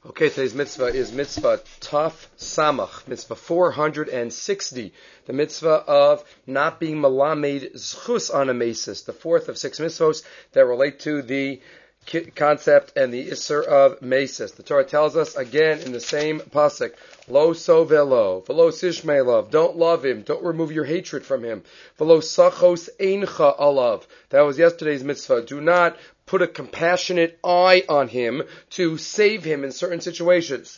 Okay, today's mitzvah is mitzvah Taf Samach, mitzvah 460, the mitzvah of not being malamed zchus on a mesis, the fourth of six mitzvos that relate to the concept and the isser of mesis. The Torah tells us again in the same pasuk, lo so velo, velo sishmeilov, don't love him, don't remove your hatred from him, velo sachos eincha alav. That was yesterday's mitzvah. Do not put a compassionate eye on him to save him in certain situations.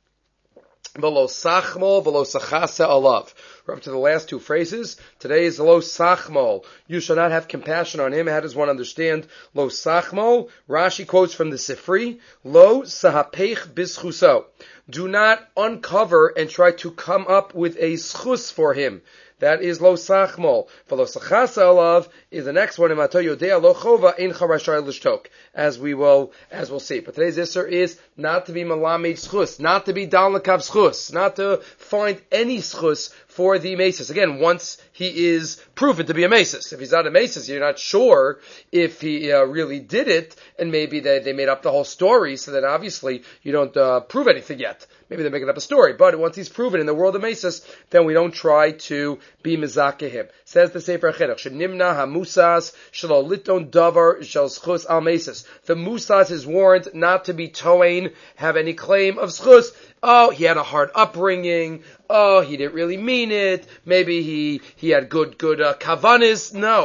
Velo sachmol, velo sachase alav. We're up to the last two phrases. Today is lo sachmol. You shall not have compassion on him. How does one understand lo sachmol? Rashi quotes from the Sifri, lo sahapech bischuso. Do not uncover and try to come up with a schus for him. That is lo sachmol. Velo sachase alav is the next one. Lo chova ein charashai l'shtok. As we'll see. But today's isser is not to be malamed schus, not to be dal lekav schus, not to find any schus for the mesis. Again, once he is proven to be a mesis. If he's not a mesis, you're not sure if he really did it, and maybe they made up the whole story, so that obviously you don't prove anything yet. Maybe they're making up a story, but once he's proven in the world of mesis, then we don't try to be mezakeh him. Says the Sefer HaChinuch, Shenimna hamusas shelo liton davar shel schus al mesis. The musas is warned not to be toain, have any claim of schus. Oh, he had a hard upbringing. Oh, he didn't really mean it. Maybe he had good kavanis. No.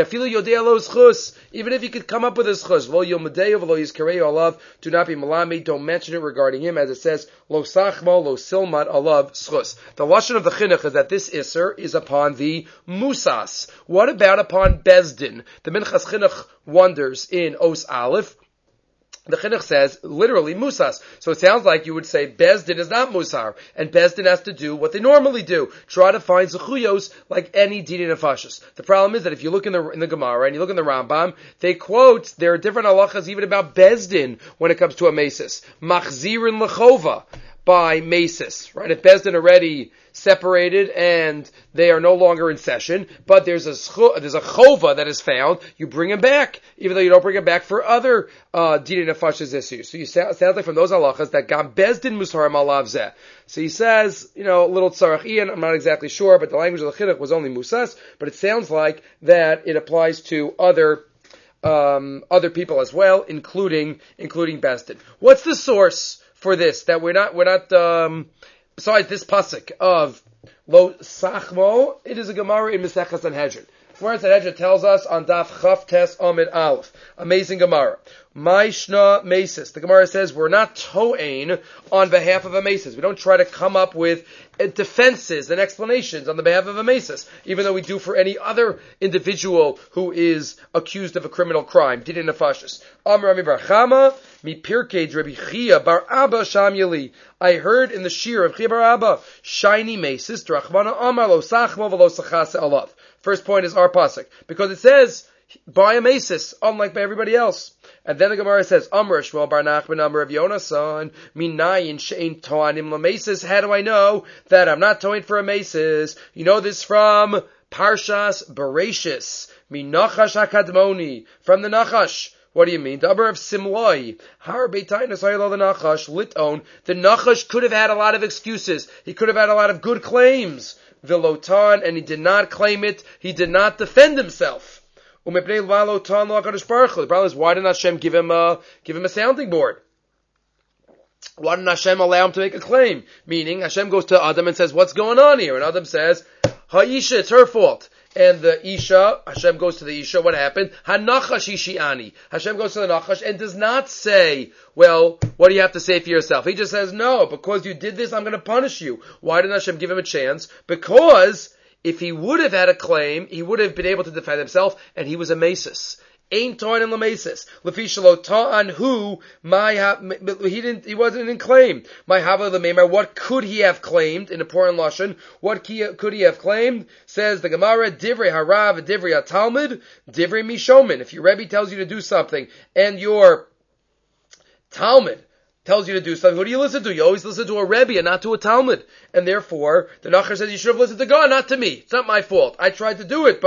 Even if you could come up with a schus, lo yomedeo v'lo yizkareo alav, do not be malami, don't mention it regarding him, as it says, lo sachmo, lo silmat alav schus. The lashon of the chinuch is that this isser is upon the musas. What about upon bezdin? The Minchas Chinuch wonders in Os Aleph. The Chinuch says, literally, musas. So it sounds like you would say, Bezdin is not musar, and Bezdin has to do what they normally do. Try to find zechuyos like any dini nefashis. The problem is that if you look in the Gemara, and you look in the Rambam, they quote, there are different halachas even about Bezdin when it comes to a mesis. Machzirin lechova by mesis, right? If Bezdin already separated and they are no longer in session, but there's a chova that is found, you bring him back, even though you don't bring him back for other dina nefashis issues. So you sound like from those halachas that gam Bezdin musarim alav zeh. So he says, a little tzarach ian, I'm not exactly sure, but the language of the chinuch was only musas, but it sounds like that it applies to other people as well, including Bezdin. What's the source for this? That we're not besides this pasuk of lo sachmo, it is a Gemara in Mesechus Sanhedrin. Gemara Sanhedrin tells us on Daf Chaf Tes Amid Aleph. Amazing Gemara. Maishna Mesis. The Gemara says we're not to'ain on behalf of a mesis. We don't try to come up with defenses and explanations on the behalf of a mesis, even though we do for any other individual who is accused of a criminal crime. Didin nefashis. Amar Ami Bar Chama mi Pirkei Rabbi Chia Bar Abba Sham Yeli. I heard in the shir of Chia Bar Abba, shiny mesis drachmana Amar lo sachmo v'lo sachase alav. First point is our pasuk, because it says by a mesis, unlike by everybody else. And then the Gemara says, Amr Shmuel Bar Nachman Amr of Yonasan, Minayin Shein Toanim Lamesis. How do I know that I'm not toaing for a mesis? You know this from Parshas Bereshis, Minachash HaKadmoni, from the Nachash. What do you mean? Dabar of Simloi. Har Beitainas Ayla the Nachash, Liton. The Nachash could have had a lot of excuses. He could have had a lot of good claims. Vilotan, and he did not claim it. He did not defend himself. The problem is, why didn't Hashem give him a sounding board? Why didn't Hashem allow him to make a claim? Meaning, Hashem goes to Adam and says, what's going on here? And Adam says, Ha'isha, it's her fault. And the Isha, Hashem goes to the Isha, what happened? Hanachash Ishiani. Hashem goes to the Nachash and does not say, well, what do you have to say for yourself? He just says, no, because you did this, I'm going to punish you. Why didn't Hashem give him a chance? Because if he would have had a claim, he would have been able to defend himself, and he was a mesis. Ain't toin in lamesis. Lefi shelo ta'an hu he wasn't in claim. My hava l'meimer. What could he have claimed in a important lashon? What could he have claimed? Says the Gemara, divrei harav, divrei talmud, divrei mishomin. If your Rebbe tells you to do something and your Talmud tells you to do something, who do you listen to? You always listen to a Rebbe and not to a Talmud. And therefore, the Nachash says you should have listened to God, not to me. It's not my fault. I tried to do it, but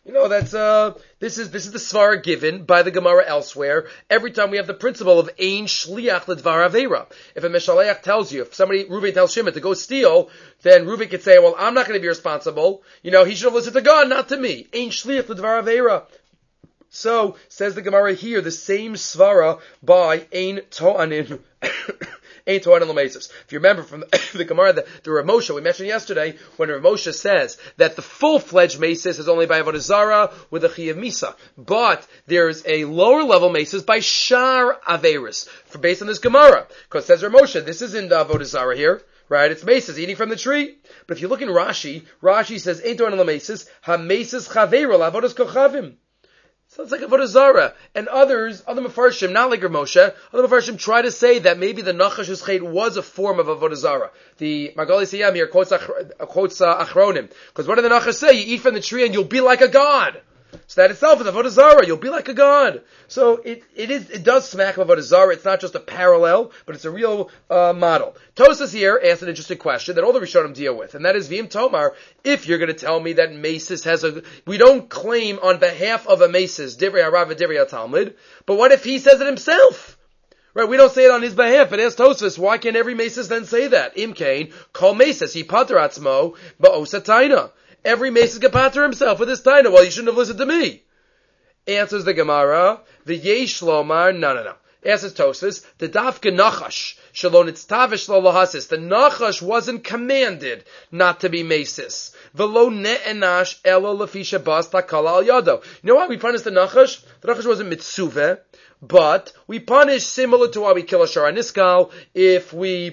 That's this is the svara given by the Gemara elsewhere. Every time we have the principle of ein shliach ledvar avera. If a meshaleach tells you, if Reuven tells Shimon to go steal, then Reuven could say, well, I'm not going to be responsible. He should have listened to God, not to me. Ein shliach ledvar avera. So, says the Gemara here, the same svara by ein to'anin. If you remember from the Gemara, the Rav Moshe we mentioned yesterday, when Rav Moshe says that the full-fledged mesis is only by Avodah Zarah with a Chiyav Misa, but there's a lower level mesis by Shar Averis, based on this Gemara. Because says Rav Moshe, this isn't Avodah Zarah here, right? It's mesis, eating from the tree. But if you look in Rashi says, Ein Torah Mesis, Ha-Mesis Chaveira, Lavodas Kochavim. So it's like Avodah Zarah. And other Mefarshim, not like Rav Moshe, other Mefarshim try to say that maybe the Nachash's Chet was a form of Avodah Zarah. The Magali Siyam here quotes Achronim. Because what did the Nachash say? You eat from the tree and you'll be like a god. So that itself is Avodah Zarah. You'll be like a god. So it does smack of Avodah Zarah. It's not just a parallel, but it's a real model. Tosas here asked an interesting question that all the Rishonim deal with, and that is V'im Tomar. If you're going to tell me that Mesis we don't claim on behalf of a Mesis Divrei Harav and Divrei HaTalmud, but what if he says it himself? Right, we don't say it on his behalf. But ask Tosfos, why can't every Mesis then say that? Imkain, Kol Mesis, he pater atzmo, ba'osa taina. Every Mesis can pater himself with his taina. Well, you shouldn't have listened to me. Answers the Gemara, V'yesh lomar, no. Answers Tosfos, the dafka nachash, shalon itztavish lo lahasis. The nachash wasn't commanded not to be Mesis. V'lo ne'enash elo lefisha bas takala al yado. You know why we punish the nachash? The nachash wasn't mitzuveh. But we punish similar to why we kill a Shara Niskal if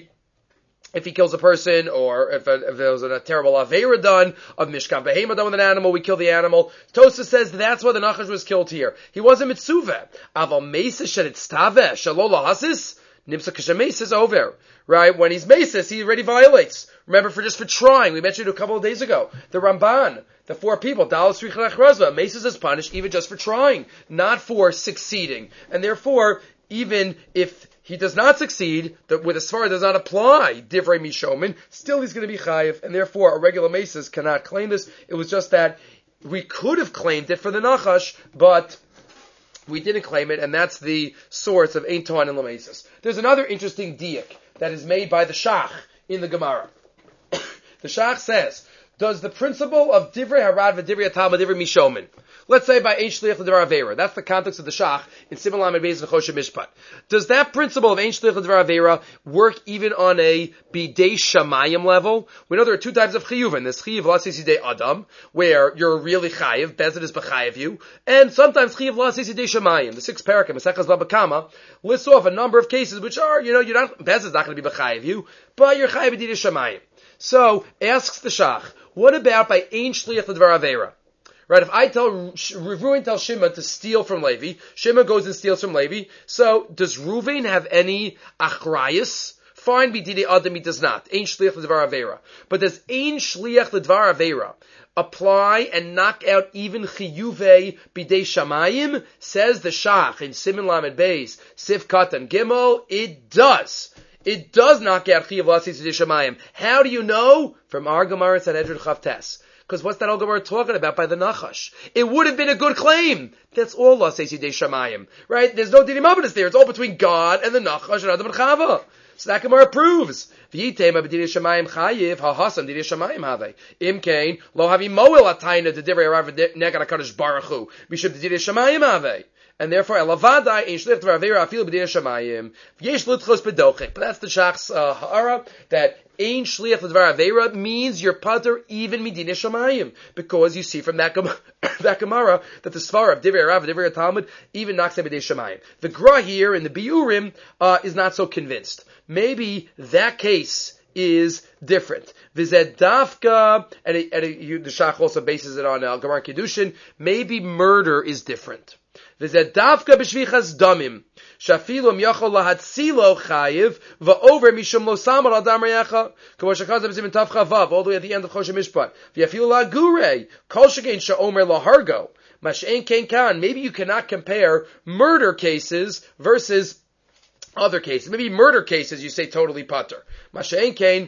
he kills a person, or if there was a terrible Aveira done, of Mishkan Behema done with an animal, we kill the animal. Tosa says that's why the Nachash was killed here. He wasn't Mitzuveh. Aval Mesis Sherit Staveh, Shalola Hasis, Nimsa Kashamesis over. Right? When he's Mesis, he already violates. Remember, for trying, we mentioned it a couple of days ago, the Ramban, the four people, Dalas Richalach Razva, Mesis is punished even just for trying, not for succeeding. And therefore, even if he does not succeed, with a svara does not apply, Divrei Mishomin, still he's going to be chayiv, and therefore a regular Mesis cannot claim this. It was just that we could have claimed it for the Nachash, but we didn't claim it, and that's the source of Ein Tohan and Lamesis. There's another interesting diak that is made by the Shach in the Gemara. The Shach says, does the principle of Divrei Harad v'Divrei HaTalmud Divrei Mishomin, let's say by Ein Shliach L'Dvar Aveira, that's the context of the Shach in Siman Lamed Beis Nechoshe Mishpat. Does that principle of Ein Shliach L'Dvar Aveira work even on a Bidei Shamayim level? We know there are two types of Chiyuvin. There's Chiyuv L'Asis Yidei Adam, where you're really Chayiv, Bezet is B'Chayiv you, and sometimes Chiyuv L'Asis Yidei Shamayim. The 6th parakim, Mesechas Baba Kama, lists off a number of cases which are, you're not, Bezet is not going to be B'Chayiv you, but you're Chayiv Yidei Shamayim. So, asks the Shach, what about by Ein Shliach L'Dvar Aveira? Right, if I Reuven tells Shimon to steal from Levi, Shimon goes and steals from Levi, so does Reuven have any achrayus? Fine, b'didei adam he does not. Ein Shliach L'Dvar Aveira. But does Ein Shliach L'Dvar Aveira apply and knock out even chiyuvei b'dei shamayim? Says the Shach in Siman Lamed Beis, Sif Katan Gimel, it does. It does knock out chiyuv l'Asis Yidei Shamayim. How do you know? From our Gemara Sanhedrin Chavtes. Because what's that all Gemara talking about by the Nachash? It would have been a good claim. That's all l'Asis Yidei Shamayim. Right? There's no Dinim Abadas there. It's all between God and the Nachash and Adam and Chava. So that Gemara proves. V'yitem b'didei shamayim chayiv ha'hasam didei shamayim have. Imkein lo havi moel atayna de divrei harav negad HaKadosh Baruch Hu b'shem didei shamayim have. And therefore, elavadai ein shliach d'var avera afilu b'didei shamayim v'yesh l'tchos b'dochek. But that's the Shach's ha'ara, that ein shliach d'var avera means you're pater even midinei shamayim, because you see from that Gemara that the svara of divrei harav divrei Talmud even knocks out b'didei shamayim. The Gra here in the Biurim is not so convinced. Maybe that case is different. V'zed dafka, and the Shach also bases it on Gemara Kiddushin. Maybe murder is different. V'zed dafka b'shvichas damim, shafilum yachol lahatzilo chayiv, va'over mishum lo samar al dam reyacha, k'mo shekaz b'zim tavcha vav, all the way at the end of Choshe Mishpat. V'yafilu la'gurei, kol shekein sha'omer lahargo, mash'en kein kan. Maybe you cannot compare murder cases versus other cases. Maybe murder cases you say totally pater. Masha'en kain,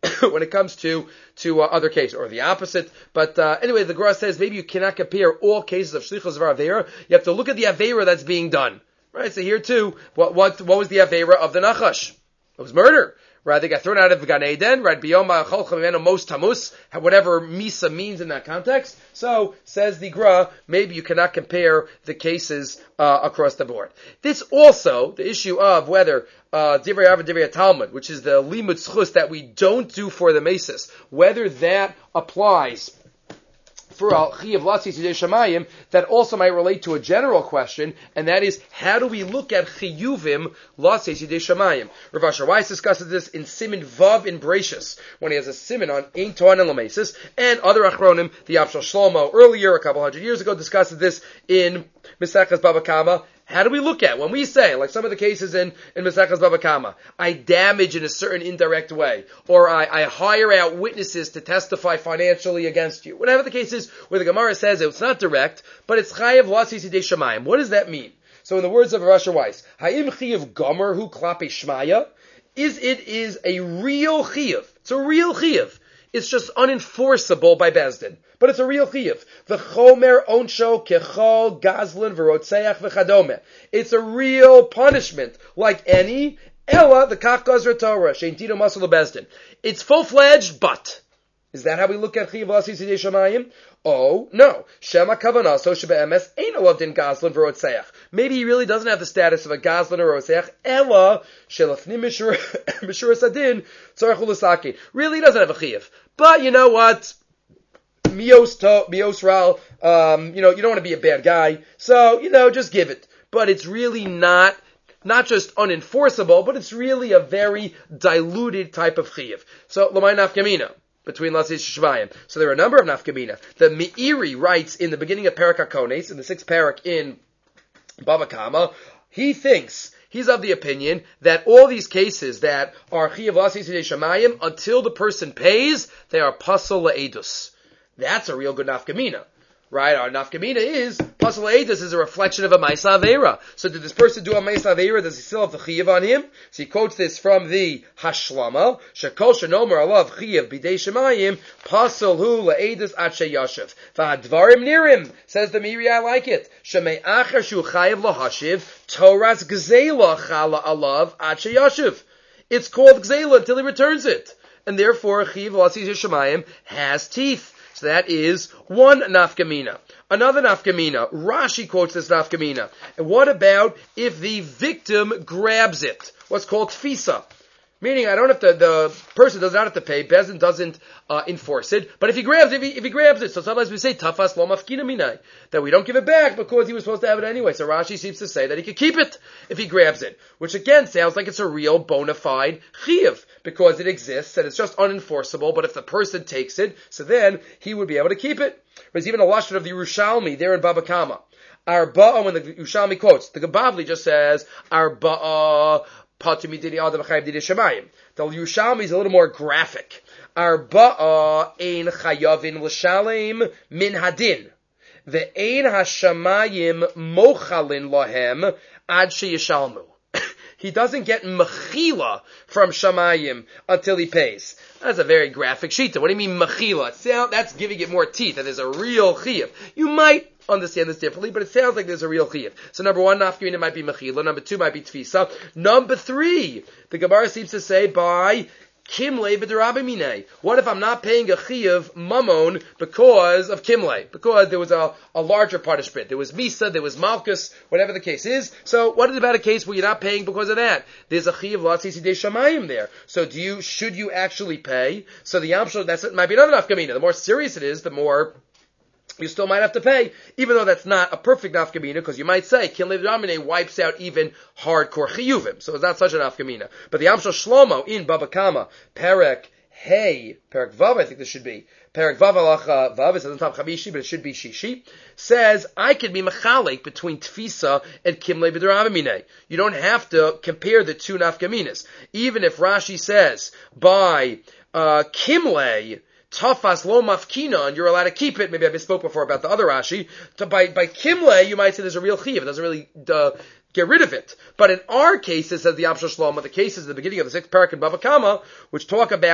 when it comes to other cases, or the opposite. But anyway, the Gemara says maybe you cannot compare all cases of shlichus var aveira. You have to look at the aveira that's being done, right? So here too, what was the aveira of the Nachash? It was murder. Right, they got thrown out of Gan Eden, right? Biyoma Cholchamimeno Mos Tamus, whatever Misa means in that context. So, says the Gra, maybe you cannot compare the cases across the board. This also, the issue of whether Divrei Rav and Divrei Talmud, which is the Limud Schus that we don't do for the Mesis, whether that applies for Chiyav Latsis Yidei Shamayim, that also might relate to a general question, and that is, how do we look at Chiyuvim Latsis Yidei Shamayim? Rav Asher Weiss discusses this in Siman Vav in Bereshis, when he has a Siman on Ein Toan and Lamesis, and other Achronim, the Avshal Shlomo earlier, a couple hundred years ago, discusses this in Mesechus Baba Kama. How do we look at when we say, like some of the cases in Mesechus Baba Kama, I damage in a certain indirect way, or I hire out witnesses to testify financially against you. Whatever the case is, where the Gemara says it's not direct, but it's chayav latsis yidei shamayim. What does that mean? So in the words of Rav Asher Weiss, ha'im chiyav gomer hu klape shmaya, is a real chiyav. It's a real chiyav. It's just unenforceable by Bezdin. But it's a real chiyuv. V'chomer onsho kechol gazlin v'rotzeach v'chadome. It's a real punishment, like any, ella the kach gazra Torah, shein tito masel Bezdin. It's full-fledged, but. Is that how we look at chiyuv lasis yidei shamayim? Oh, no. Shema kavanah, so shebe'emes, ain't a din gazlin v'rotzeach. Maybe he really doesn't have the status of a gazlin or rotzeach, ella shelafnim mishuras adin tzarech u'lasaki. Really doesn't have a chiyuv. But you know what? Mios ral, you don't want to be a bad guy, so, just give it. But it's really not just unenforceable, but it's really a very diluted type of chiyuv. So, l'may nafkamina, between Latsis Shvayim. So there are a number of nafkamina. The Meiri writes in the beginning of Parak HaKones, in the 6th parak in Baba Kama, he's of the opinion that all these cases that are Chiyav Latsis Yidei Shamayim, until the person pays, they are Pasol La'edus. That's a real good nafkamina. Right? Our nafkamina is, Pasol La'edus is a reflection of a Maisa Aveira. So did this person do a Maisa Aveira? Does he still have the Chiyav on him? So he quotes this from the Hashlama, Shekol Shenomer Alav Chiyav Bidei Shamayim, Pasol Hu La'edus Ad Sheyashiv. V'hadvarim Nirim, says the Miri, I like it. Shemei Acher Shu Chayav Lahashiv, Torah's Gzela Chala Alav Ad Sheyashiv. It's called Gzela until he returns it. And therefore, Chiyav Latsis Shamayim has teeth. So that is one nafkamina. Another nafkamina. Rashi quotes this nafkamina. And what about if the victim grabs it? What's called tfisa. Meaning, I don't have to, the person does not have to pay, Bezdin doesn't enforce it, but if he grabs it, so sometimes we say, tafas lo mafkina minai, that we don't give it back because he was supposed to have it anyway. So Rashi seems to say that he could keep it if he grabs it, which again sounds like it's a real bona fide chiyuv, because it exists and it's just unenforceable, but if the person takes it, so then he would be able to keep it. There's even a lashon of the Yerushalmi there in Baba Kama. Arba'a, when the Yerushalmi quotes, the Gebavli just says, Arba'a, the Yerushalmi is a little more graphic. Arba'a ein chayavin l'shalem min hadin. Ve'ein hashamayim mochalin lahem ad sheyishalmu. He doesn't get mechila from shamayim until he pays. That's a very graphic shita. What do you mean mechila? That's giving it more teeth, and there's a real chiyuv. You might understand this differently, but it sounds like there's a real chiyuv. So number one, nafkamina might be mechila. Number two might be tfisa. Number three, the Gemara seems to say by kimle b'derabimine. What if I'm not paying a chiyuv mammon because of kimle? Because there was a larger punishment. There was misa, there was malchus, whatever the case is. So what about a case where you're not paying because of that? There's a chiyuv latsis yidei shamayim there. So should you actually pay? So the yamshel, that might be another nafkamina. The more serious it is, the more you still might have to pay, even though that's not a perfect nafkamina, because you might say, Kimle V'Ramine wipes out even hardcore chiyuvim, so it's not such a nafkamina. But the Amshel Shlomo in Baba Kama, Perek Vav, I think this should be, Perek Vav Alacha Vav, it doesn't have Chamishi, but it should be Shishi, says, I could be mechalik between Tfisa and Kimle V'Ramine. You don't have to compare the two nafkaminas. Even if Rashi says, by Kimle, Tafas lo mafkina, and you're allowed to keep it. Maybe I misspoke before about the other Rashi. By Kimle, you might say there's a real chiyuv. It doesn't really get rid of it. But in our cases, says the Amshel Shlomo, the cases at the beginning of the 6th parak in Bava Kama, which talk about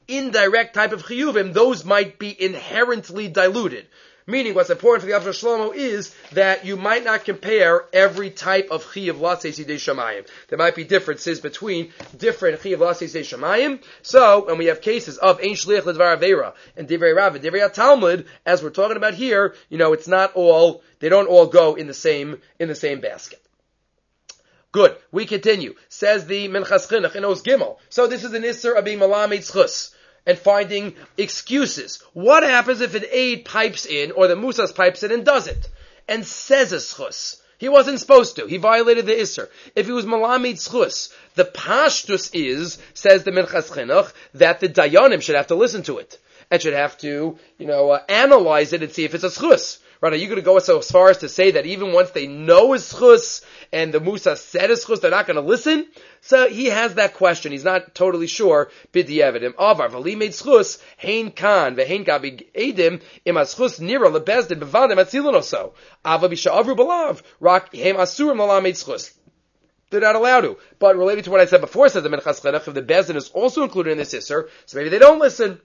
indirect type of chiyuvim, those might be inherently diluted. Meaning, what's important for the Alter Shlomo is that you might not compare every type of chiyuv latzei sidei shamayim. There might be differences between different chiyuv latzei sidei shamayim. So, when we have cases of ein shliach ledvar avera and divrei Rav and divrei Talmud, as we're talking about here, it's not all, they don't all go in the same basket. Good. We continue. Says the Minchas Chinuch in Oz Gimel. So this is an Isser of being Malamed Zchus and finding excuses. What happens if an aide pipes in, or the Musas pipes in and does it, and says a Zchus? He wasn't supposed to. He violated the Isser. If he was Malamed Zchus, the Pashtus is, says the Minchas Chinuch, that the Dayanim should have to listen to it and should have to, analyze it and see if it's a Zchus. Right, are you going to go so far as to say that even once they know is chus and the Musa said is chus, they're not going to listen? So he has that question. He's not totally sure. B'di'evidim avar v'li made chus hein kan v'hein gabi edim im chus nira lebezdin bevadim atzilonoso ava b'sha'avru b'lav rak hem asurim l'lamed chus. They're not allowed to. But related to what I said before, says the Minchas Chinuch, if the bezdin is also included in this isser, so maybe they don't listen.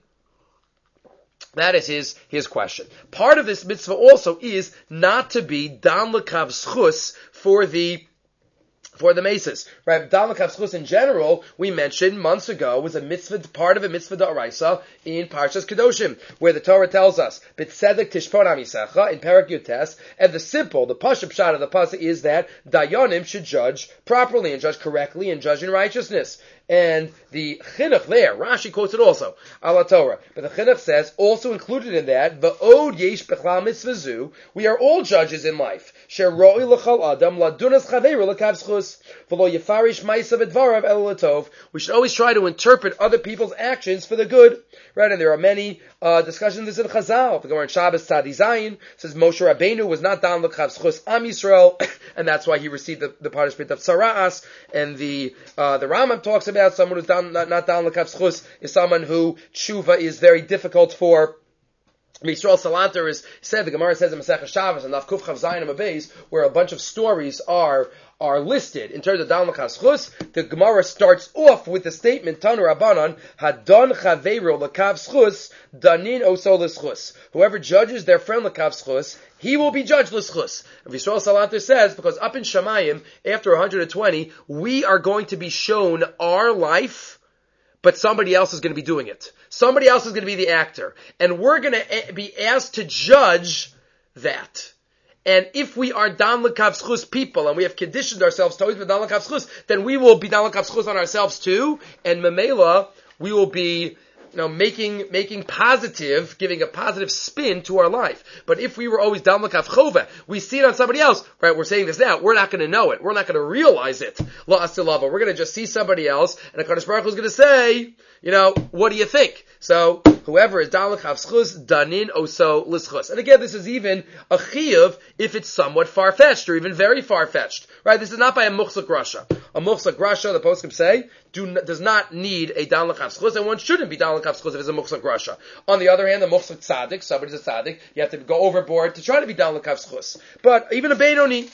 That is his question. Part of this mitzvah also is not to be dan l'kav schus for the maces. Right? Dan l'kav schus in general, we mentioned months ago, was a mitzvah, part of a mitzvah da'oraisa in Parshas Kedoshim, where the Torah tells us, b'tzedek tishpon amisecha, in Parak Yutes, and the pashup pshat of the pasuk is that dayanim should judge properly and judge correctly and judge in righteousness. And the chinuch there, Rashi quotes it also, ala Torah. But the chinuch says, also included in that, v'od yesh b'chlal mitzvazu, we are all judges in life. She'roi l'chal adam ladunas chaveru l'kav schus, v'lo yefarish ma'asav edvarav el l'tov. We should always try to interpret other people's actions for the good. Right? And there are many discussions in Chazal. The Gemara in Shabbos Tzadi Zayin says Moshe Rabbeinu was not down l'kav schus am Yisrael, and that's why he received the punishment of tzara'as. And the Rambam talks about someone who's not down l'kav schus is someone who tshuva is very difficult for. Yisrael Salanter is said, the Gemara says in Masechah Shabbos and Kuf Chav Zayin Amabeis, where a bunch of stories are listed in terms of down l'kav schus. The Gemara starts off with the statement Tanu Rabbanan Hadon Chaveiro l'kav schus Danin Oso l'schus. Whoever judges their friend l'kav schus, he will be judged l'schus. Yisrael Salanter says, because up in Shamayim after 120, we are going to be shown our life, but somebody else is going to be doing it. Somebody else is going to be the actor. And we're going to be asked to judge that. And if we are Dan L'Kav Schus people, and we have conditioned ourselves to always be Dan L'Kav Schus, then we will be Dan L'Kav Schus on ourselves too, and Memela, we will be making positive, giving a positive spin to our life. But if we were always down l'kav chova, we see it on somebody else, right? We're saying this now, we're not going to know it. We're not going to realize it. La asilava. We're going to just see somebody else, and HaKadosh Baruch Hu is going to say, what do you think? So, whoever is down l'kav schus, danin oso l'schus. And again, this is even a chiyuv if it's somewhat far-fetched, or even very far-fetched. Right? This is not by a muchzak rasha. A muchzak rasha, the poskim say, does not need a down l'kav schus, and one shouldn't be down l'kav schus if it's a muchzak rasha. On the other hand, the muchzak tzaddik, somebody's a tzaddik, you have to go overboard to try to be down l'kav schus. But even a Beinoni,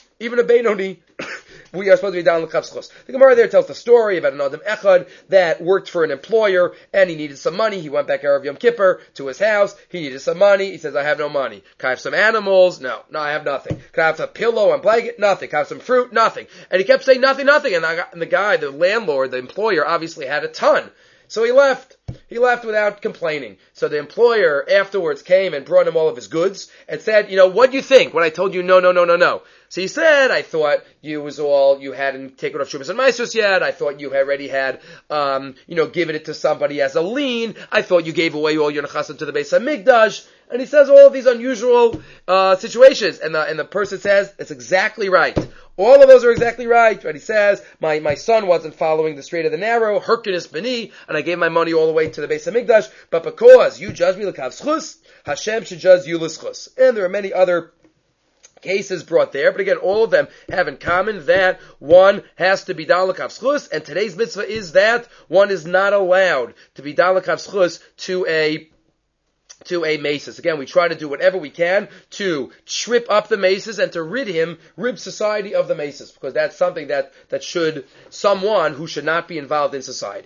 we are supposed to be down l'kav schus. The Gemara there tells the story about an Adam Echad that worked for an employer, and he needed some money. He went back Erev Yom Kippur to his house. He needed some money. He says, I have no money. Can I have some animals? No, I have nothing. Can I have a pillow and blanket? Nothing. Can I have some fruit? Nothing. And he kept saying nothing. And the guy, the landlord, the employer, obviously had a ton. So he left. He left without complaining. So the employer afterwards came and brought him all of his goods and said, what do you think when I told you no? So he said, I thought you hadn't taken off Shumas and Maestros yet. I thought you already had, given it to somebody as a lien. I thought you gave away all your nechasim to the Beis HaMikdash. And he says all of these unusual situations. And the person says, it's exactly right. All of those are exactly right. He says, my son wasn't following the straight of the narrow, Herkinus B'ni, and I gave my money all the way to the Beis HaMikdash, but because you judge me l'kav schus, Hashem should judge you l'schus. And there are many other cases brought there, but again, all of them have in common that one has to be dal l'kav schus, and today's mitzvah is that one is not allowed to be dal l'kav schus to a maces. Again, we try to do whatever we can to trip up the maces and to rid society of the maces, because that's something that someone who should not be involved in society.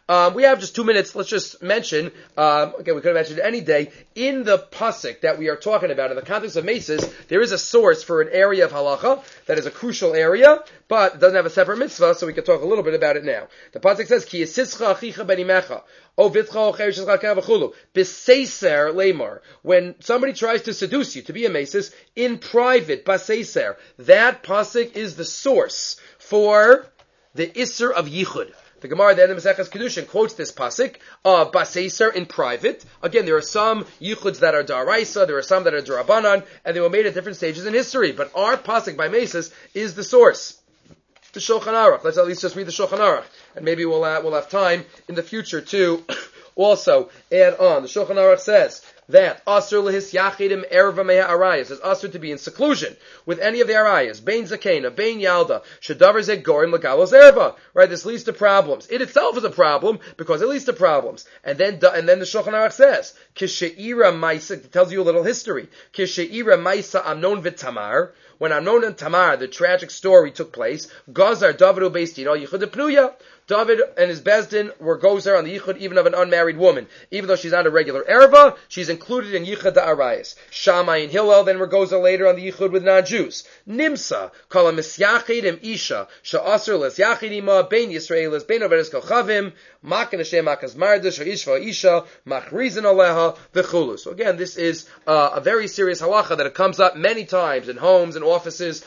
We have just 2 minutes. Let's just mention, we could have mentioned any day, in the pasuk that we are talking about, in the context of maces, there is a source for an area of halacha that is a crucial area, but it doesn't have a separate mitzvah, so we can talk a little bit about it now. The pasuk says, Ki yisischa achicha benimecha, o vitcha o cheresh zchaka v'chulu, b'seiser lemar. When somebody tries to seduce you to be a maces, in private, b'seiser, that pasuk is the source for the Isser of Yichud. The Gemara at the end of Maseches Kedushin quotes this pasuk of Baseiser in private. Again, there are some Yichuds that are Daraisa, there are some that are Darabanan, and they were made at different stages in history. But our pasuk by Meses is the source. The Shulchan Aruch. Let's at least just read the Shulchan Aruch, and maybe we'll have time in the future to also add on. The Shulchan Aruch says that asur lehis yachidim erva meha arayas is asur to be in seclusion with any of the arayas, bein zakena, bein yalda, shedavar ze gorim legalos erva. Right, this leads to problems. It itself is a problem because it leads to problems. And then the Shulchan Aruch says kisheira ma'isa, it tells you a little history. Kisheira ma'isa Amnon v'Tamar. When Amnon and Tamar, the tragic story took place, Gazar Davidu Beis Din al Yichud Pnuya. David and his Bezdin were gozer on the Yichud even of an unmarried woman. Even though she's not a regular erva, she's included in Yichud Da'arayas. Shammai and Hillel then were gozer later on the Yichud with non-Jews. Nimsa, Kala Misyachid im Isha, Sha'asr les Yachidima, Bein Yisraelis, Bein Averes Kochavim, Makan Hashem Makas Mardish, Ishva Isha, Machrizin Aleha, V'chulu. So again, this is a very serious halacha that it comes up many times in homes and offices.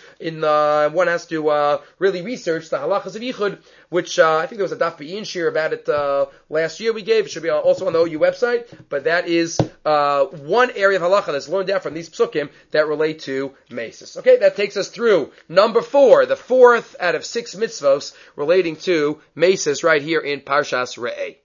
One has to really research the halachas of Yichud, which I think there was a Daf Be'in shir about it last year we gave. It should be also on the OU website. But that is one area of halacha that's learned out from these psukim that relate to mesis. Okay, that takes us through number 4, the 4th out of 6 mitzvos relating to mesis right here in Parshas Re'eh.